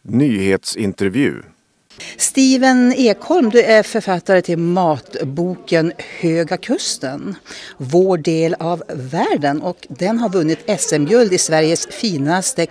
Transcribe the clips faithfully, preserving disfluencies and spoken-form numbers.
Nyhetsintervju. Steven Ekholm, du är författare till matboken Höga kusten, vår del av världen, och den har vunnit S M-guld i Sveriges finaste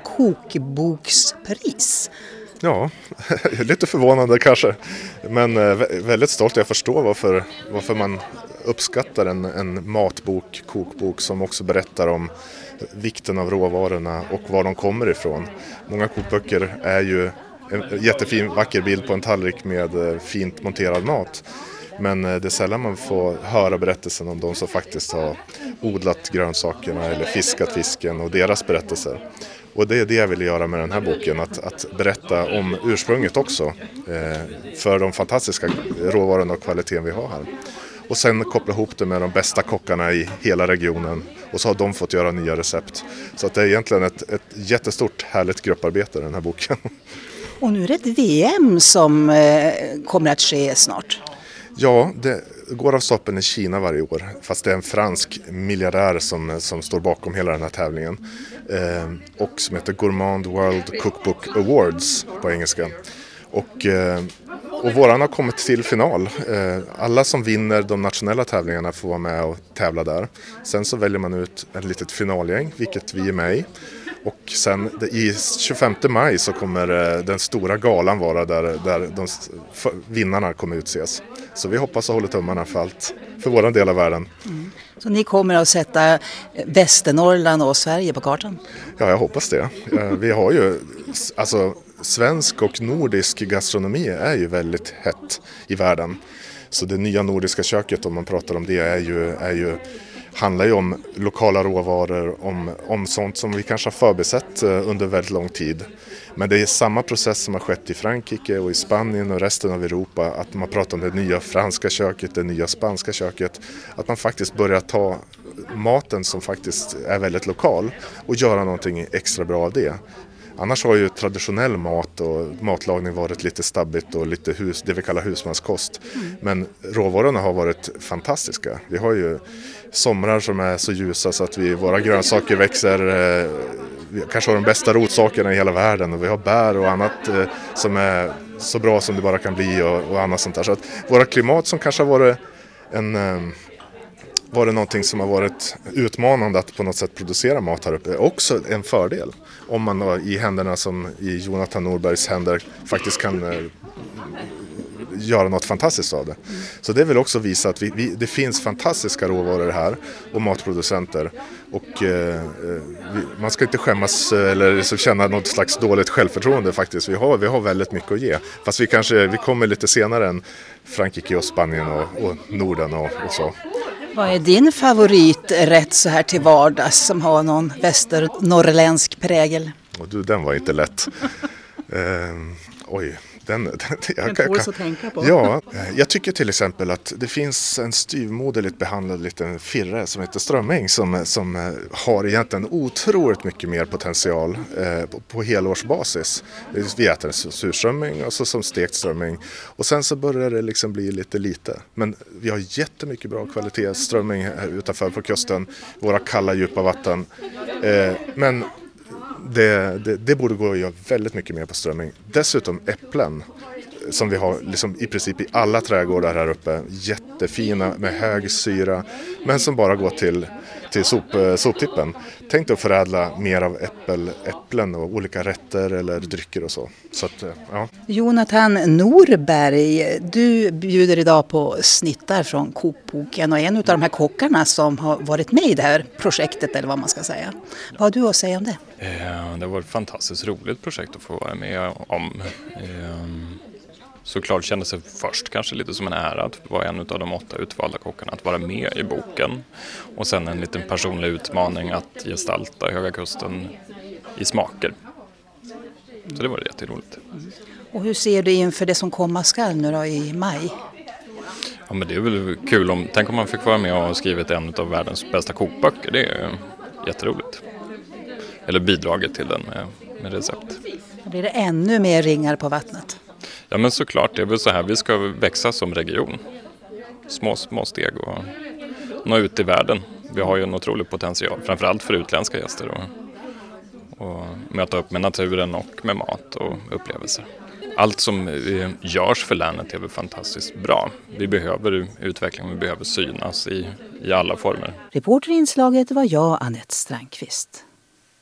kokbokspris. Ja, lite förvånande kanske, men väldigt stolt. Jag förstår varför, varför man uppskattar en, en matbok, kokbok som också berättar om vikten av råvarorna och var de kommer ifrån. Många kokböcker är ju en jättefin, vacker bild på en tallrik med fint monterad mat. Men det är sällan man får höra berättelsen om de som faktiskt har odlat grönsakerna eller fiskat fisken och deras berättelser. Och det är det jag vill göra med den här boken, att, att berätta om ursprunget också eh, för de fantastiska råvarorna och kvaliteten vi har här. Och sen koppla ihop det med de bästa kockarna i hela regionen, och så har de fått göra nya recept. Så att det är egentligen ett, ett jättestort härligt grupparbete, den här boken. Och nu är det ett V M som eh, kommer att ske snart. Ja, det går av stapeln i Kina varje år, fast det är en fransk miljardär som, som står bakom hela den här tävlingen. Eh, och som heter Gourmand World Cookbook Awards på engelska. Och, eh, och våran har kommit till final. Eh, alla som vinner de nationella tävlingarna får vara med och tävla där. Sen så väljer man ut ett litet finalgäng, vilket vi är med i. Och sen i tjugofemte maj så kommer den stora galan vara där, där de vinnarna kommer utses. Så vi hoppas och håller tummarna för allt, för vår del av världen. Mm. Så ni kommer att sätta Västernorrland och Sverige på kartan? Ja, jag hoppas det. Vi har ju, alltså svensk och nordisk gastronomi är ju väldigt hett i världen. Så det nya nordiska köket, om man pratar om det, är ju... Är ju handlar ju om lokala råvaror, om, om sånt som vi kanske har förbisett under väldigt lång tid. Men det är samma process som har skett i Frankrike och i Spanien och resten av Europa, att man pratar om det nya franska köket, det nya spanska köket, att man faktiskt börjar ta maten som faktiskt är väldigt lokal och göra någonting extra bra av det. Annars har ju traditionell mat och matlagning varit lite stabbigt och lite hus, det vi kallar husmanskost. Mm. Men råvarorna har varit fantastiska. Vi har ju somrar som är så ljusa så att vi, våra grönsaker växer, eh, vi kanske har de bästa rotsakerna i hela världen, och vi har bär och annat eh, som är så bra som det bara kan bli, och, och annat sånt där. Så att våra klimat som kanske har varit en... Eh, var det någonting som har varit utmanande att på något sätt producera mat här uppe, är också en fördel. Om man då, i händerna som i Jonathan Norbergs händer, faktiskt kan eh, göra något fantastiskt av det. Mm. Så det vill också visa att vi, vi, det finns fantastiska råvaror här och matproducenter. Och eh, vi, man ska inte skämmas eller så känna något slags dåligt självförtroende faktiskt. Vi har, vi har väldigt mycket att ge. Fast vi kanske vi kommer lite senare än Frankrike och Spanien och, och Norden och, och så. Vad är din favoriträtt så här till vardags som har någon västernorrländsk prägel? Och du, den var inte lätt. eh, oj. Den, den, jag, den tåls att tänka på. Ja, jag tycker till exempel att det finns en styvmoderligt behandlad liten firre som heter strömming som, som har egentligen otroligt mycket mer potential eh, på, på helårsbasis. Vi äter en surströmming och så som stekt strömming, och sen så börjar det liksom bli lite lite. Men vi har jättemycket bra kvalitet strömming här utanför på kusten, våra kalla djupa vatten. Eh, men Det, det, det borde gå att göra väldigt mycket mer på strömming. Dessutom äpplen som vi har liksom i princip i alla trädgårdar här uppe. Jättefina med hög syra, men som bara går till, till sop, soptippen. Tänk dig att förädla mer av äppel, äpplen och olika rätter eller drycker och så. Så att, ja. Jonathan Norberg, du bjuder idag på snittar från kokboken och en av de här kockarna som har varit med i det här projektet, eller vad man ska säga. Vad har du att säga om det? Det var ett fantastiskt roligt projekt att få vara med om. Såklart kändes det först kanske lite som en ära att vara en av de åtta utvalda kockarna, att vara med i boken. Och sen en liten personlig utmaning att gestalta Höga kusten i smaker. Så det var jätteroligt. Och hur ser du inför det som komma skall nu då i maj? Ja, men det är väl kul om, tänk om man fick vara med och ha skrivit en av världens bästa kokböcker. Det är jätteroligt. Eller bidragit till den med, med recept. Då blir det ännu mer ringar på vattnet. Ja, men såklart, det är väl så här vi ska växa som region. Små, små steg och nå ut i världen. Vi har ju en otrolig potential, framförallt för utländska gäster och, och möta upp med naturen och med mat och upplevelser. Allt som görs för länet är väl fantastiskt bra. Vi behöver utveckling, vi behöver synas i, i alla former. Reporter i inslaget var jag, Anette Strandqvist.